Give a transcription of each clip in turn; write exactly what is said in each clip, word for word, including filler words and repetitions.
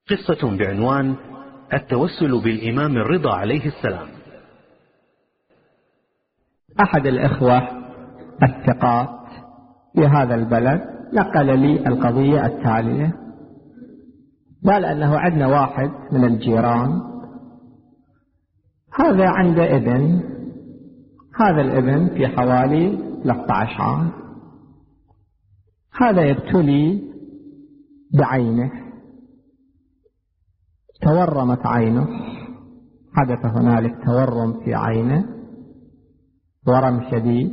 قصة بعنوان التوسل بالإمام الرضا عليه السلام. أحد الإخوة الثقات في هذا البلد نقل لي القضية التالية. قال أنه عندنا واحد من الجيران، هذا عنده ابن، هذا الابن في حوالي ثلاثة عشر عام، هذا يبتلي بعينه، تورمت عينه، حدث هنالك تورم في عينه، ورم شديد.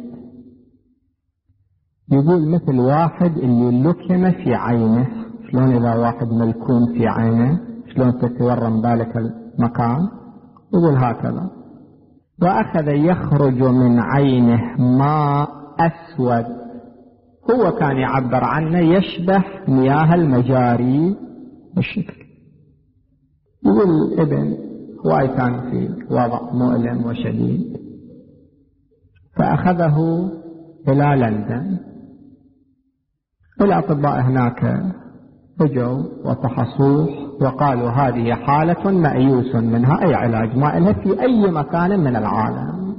يقول مثل واحد اللي لكم في عينه. شلون إذا واحد ملكوم في عينه شلون تتورم ذلك المكان؟ يقول هكذا. وأخذ يخرج من عينه ماء أسود، هو كان يعبر عنه يشبه مياه المجاري بالشكل. يقول الابن هواي كان في وضع مؤلم وشديد، فأخذه إلى لندن. الأطباء هناك رجعوا وفحصوه وقالوا هذه حالة مأيوس منها، أي علاج ما لها في أي مكان من العالم،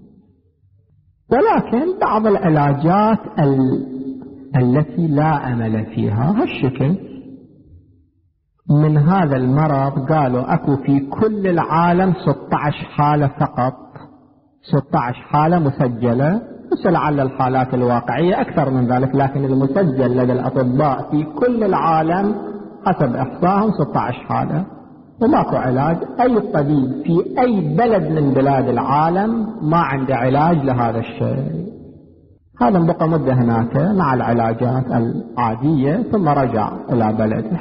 ولكن بعض العلاجات ال... التي لا أمل فيها هالشكل من هذا المرض. قالوا أكو في كل العالم ستة عشر حالة فقط، ستة عشر حالة مسجلة، بس لعل الحالات الواقعية أكثر من ذلك، لكن المسجل لدى الأطباء في كل العالم حسب إحصائهم ستة عشر حالة، وماكو علاج. أي طبيب في أي بلد من بلاد العالم ما عنده علاج لهذا الشيء. هذا بقى مدة هناك مع العلاجات العادية ثم رجع إلى بلده.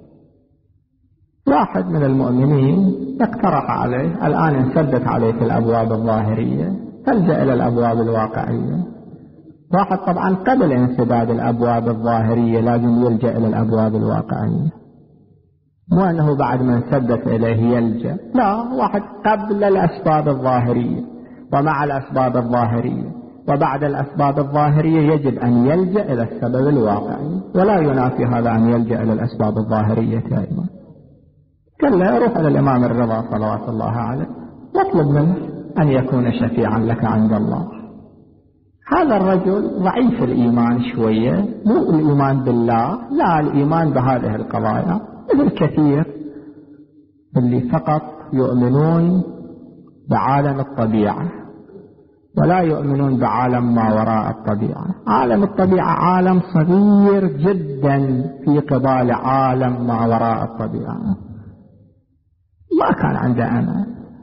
واحد من المؤمنين اقترح عليه، الآن انسدت عليه في الأبواب الظاهرية، فلجأ إلى الأبواب الواقعية. واحد طبعا قبل انسداد الأبواب الظاهرية لازم يلجأ إلى الأبواب الواقعية، مو أنه بعد ما انسدت إليه يلجأ، لا، واحد قبل الأسباب الظاهرية ومع الأسباب الظاهرية وبعد الأسباب الظاهرية يجب أن يلجأ إلى السبب الواقعي، ولا ينافي هذا أن يلجأ إلى الأسباب الظاهرية أيضا. قال له روح إلى الإمام الرضا صلوات الله عليه واطلب منه أن يكون شفيعا لك عند الله. هذا الرجل ضعيف الإيمان شوية، مو الإيمان بالله، لا، الإيمان بهذه القضايا، مثل كثير اللي فقط يؤمنون بعالم الطبيعة ولا يؤمنون بعالم ما وراء الطبيعة. عالم الطبيعة عالم صغير جدا في قبال عالم ما وراء الطبيعة. ما كان عنده أمل،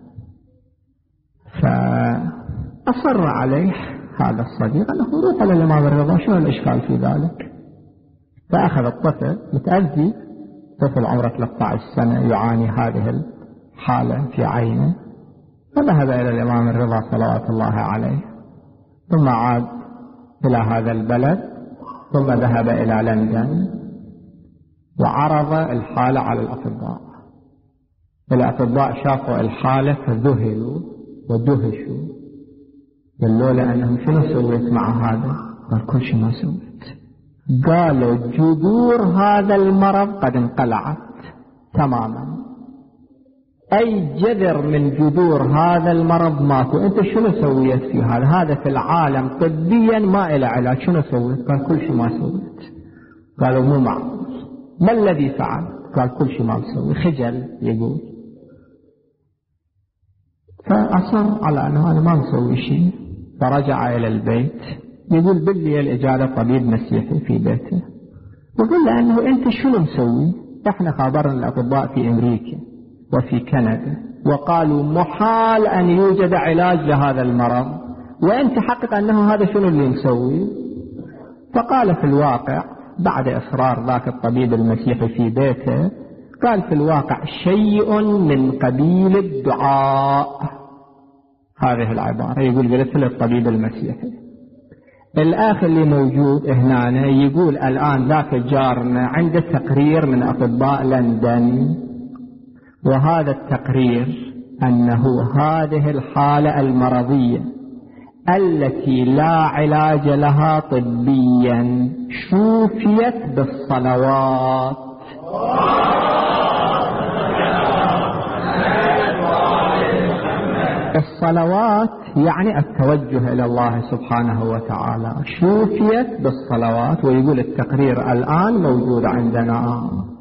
فأصر عليه هذا الصديق أنه روح إلى الإمام الرضا، شو الإشكال في ذلك؟ فأخذ الطفل متأذي، طفل عمره ثلاثة عشر سنة يعاني هذه الحالة في عينه، فذهب إلى الإمام الرضا صلوات الله عليه، ثم عاد إلى هذا البلد، ثم ذهب إلى لندن وعرض الحالة على الأطباء. الأطباء شافوا الحالة فذهلوا ودهشوا، قالوا له أنهم شنو سويت مع هذا؟ قال كل شيء ما سويت. قالوا جذور هذا المرض قد انقلعت تماما، أي جذر من جذور هذا المرض ماكو. أنت شنو سويت في هذا؟ هذا في العالم طبيا ما إلى علاج، شنو سويت؟ قال كل شيء ما سويت. قالوا مو معقول، ما الذي فعل؟ قال كل شيء ما مسوي، خجل يقول. فأصر على أنه أنا ما مسوي شيء، فرجع إلى البيت. يقول بالليل إجا طبيب مسيحي في بيته وقال له أنه أنت شنو مسوي؟ إحنا خبرنا الأطباء في أمريكا وفي كندا وقالوا محال أن يوجد علاج لهذا المرض، وأنت حقق أنه هذا شنو اللي مسوي؟ فقال في الواقع بعد إصرار ذاك الطبيب المسيحي في بيته، قال في الواقع شيء من قبيل الدعاء. هذه العبارة يقول قلت للطبيب المسيحي. الآخر اللي موجود هنا يقول الآن ذاك جارنا عنده تقرير من أطباء لندن، وهذا التقرير أنه هذه الحالة المرضية التي لا علاج لها طبيا شوفيت بالصلوات. الصلوات يعني التوجه إلى الله سبحانه وتعالى، شوفيت بالصلوات، ويقول التقرير الآن موجود عندنا.